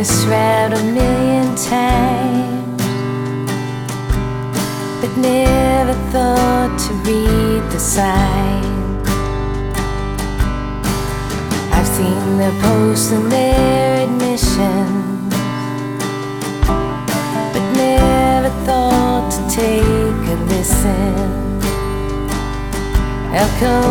this route a million times, but never thought to read the signs. I've seen the posts and their admissions, but never thought to take a listen. How come